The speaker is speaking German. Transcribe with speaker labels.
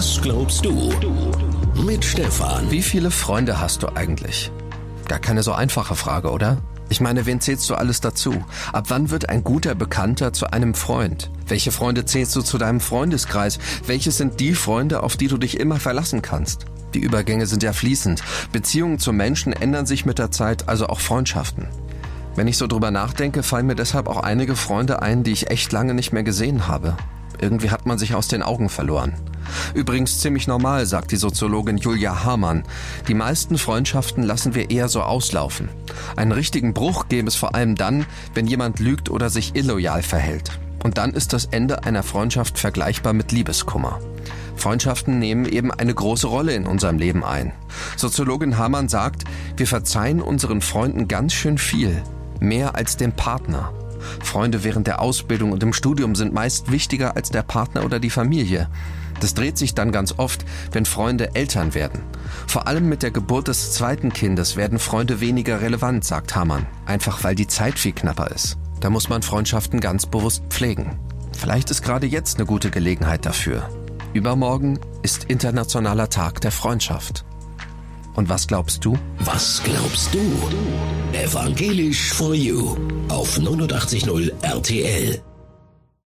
Speaker 1: Was glaubst du? Mit Stefan.
Speaker 2: Wie viele Freunde hast du eigentlich? Gar keine so einfache Frage, oder? Ich meine, wen zählst du alles dazu? Ab wann wird ein guter Bekannter zu einem Freund? Welche Freunde zählst du zu deinem Freundeskreis? Welche sind die Freunde, auf die du dich immer verlassen kannst? Die Übergänge sind ja fließend. Beziehungen zu Menschen ändern sich mit der Zeit, also auch Freundschaften. Wenn ich so drüber nachdenke, fallen mir deshalb auch einige Freunde ein, die ich echt lange nicht mehr gesehen habe. Irgendwie hat man sich aus den Augen verloren. Übrigens ziemlich normal, sagt die Soziologin Julia Hamann. Die meisten Freundschaften lassen wir eher so auslaufen. Einen richtigen Bruch gäbe es vor allem dann, wenn jemand lügt oder sich illoyal verhält. Und dann ist das Ende einer Freundschaft vergleichbar mit Liebeskummer. Freundschaften nehmen eben eine große Rolle in unserem Leben ein. Soziologin Hamann sagt, wir verzeihen unseren Freunden ganz schön viel, mehr als dem Partner. Freunde während der Ausbildung und im Studium sind meist wichtiger als der Partner oder die Familie. Das dreht sich dann ganz oft, wenn Freunde Eltern werden. Vor allem mit der Geburt des zweiten Kindes werden Freunde weniger relevant, sagt Hamann. Einfach weil die Zeit viel knapper ist. Da muss man Freundschaften ganz bewusst pflegen. Vielleicht ist gerade jetzt eine gute Gelegenheit dafür. Übermorgen ist Internationaler Tag der Freundschaft. Und was glaubst du?
Speaker 1: Was glaubst du? Evangelisch for You auf 89.0 RTL.